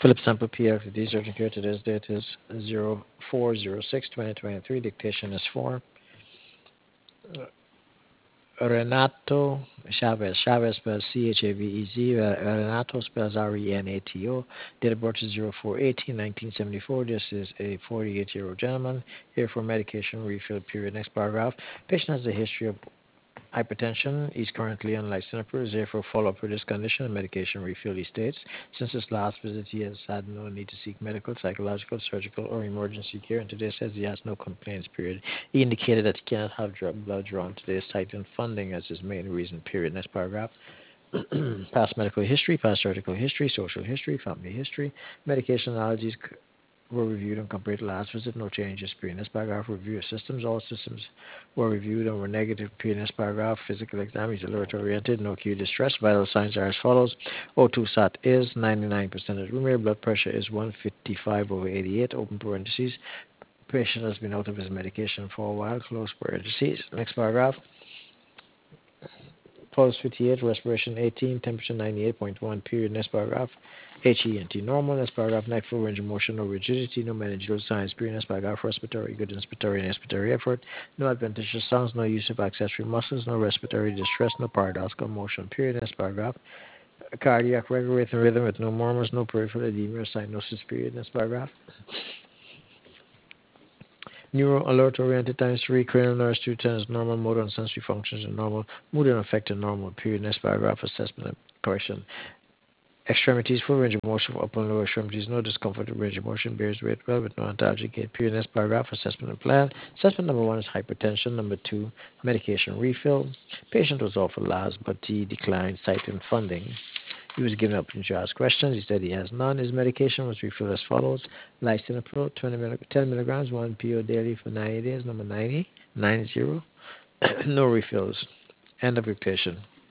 Philip Sample PX, the surgeon here. Today's date is 04/06/2023. Dictation is for Renato Chavez. Chavez spells Chavez. Renato spells Renato. Date of birth is 04/18/1974. This is a 48-year-old gentleman here for medication refill period. Next paragraph. Patient has a history of hypertension is currently on lisinopril, is therefore follow-up for this condition and medication refill, he states. Since his last visit, he has had no need to seek medical, psychological, surgical, or emergency care, and today says he has no complaints, period. He indicated that he cannot have blood drawn. Today is tightened funding as his main reason, period. Next paragraph. Past medical history, past surgical history, social history, family history, medication allergies, were reviewed and compared to last visit. No changes. Previous paragraph. Review of systems. All systems were reviewed and were negative. Previous paragraph. Physical exam is alert oriented. No acute distress. Vital signs are as follows. O2 sat is 99% at room air. Blood pressure is 155/88. Open parentheses. Patient has been out of his medication for a while. Close parentheses. Next paragraph. Pulse 58, respiration 18, temperature 98.1, period. Next paragraph. HENT normal. Next paragraph. Neck full range of motion, no rigidity, no meningeal signs, period. Next paragraph. Respiratory, good inspiratory and expiratory effort. No adventitious sounds, no use of accessory muscles, no respiratory distress, no paradoxical motion, period. Next paragraph. Cardiac regular rhythm with no murmurs, no peripheral edema or cyanosis, period. Next paragraph. Neuro alert oriented times 3, cranial nerves 2 times normal, motor and sensory functions are normal, mood and affected normal, period. Next paragraph. Assessment and correction. Extremities, full range of motion for upper and lower extremities, no discomfort with range of motion, bears weight well with no antalgic gait, period. Next paragraph. Assessment and plan. Assessment number 1 is hypertension. Number 2, medication refill. Patient was offered LAS, but he declined, citing funding. He was given opportunity to ask questions. He said he has none. His medication was refilled as follows. Lisinopril, 10 milligrams, 1 PO daily for 90 days. Number 90. No refills. End of dictation.